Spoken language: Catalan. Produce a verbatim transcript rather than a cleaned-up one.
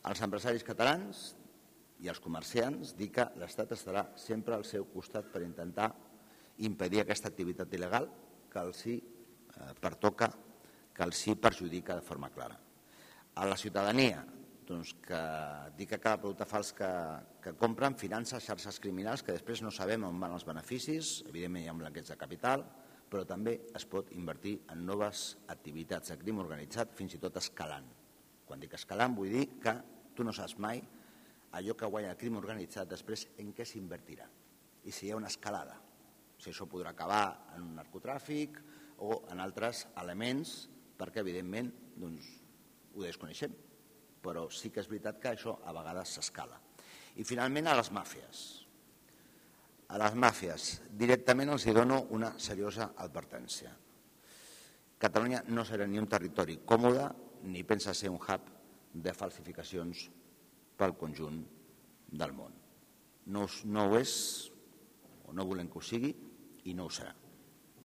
Els empresaris catalans i els comerciants dir que l'Estat estarà sempre al seu costat per intentar impedir aquesta activitat il·legal que els hi pertoca, que els hi perjudica de forma clara. A la ciutadania, doncs, que dir que cada producte fals que, que compren finança xarxes criminals que després no sabem on van els beneficis, evidentment hi ha blanqueig de capital, però també es pot invertir en noves activitats de crim organitzat, fins i tot escalant. Quan dic escalant vull dir que tu no saps mai allò que guanya el crim organitzat després en què s'invertirà i si hi ha una escalada. Si això podrà acabar en un narcotràfic o en altres elements, perquè evidentment doncs, ho desconeixem, però sí que és veritat que això a vegades s'escala. I finalment a les màfies. A les màfies directament els dono una seriosa advertència. Catalunya no serà ni un territori còmode ni pensa ser un hub de falsificacions pel conjunt del món. No, no ho és, o no volem que ho sigui, i no ho serà.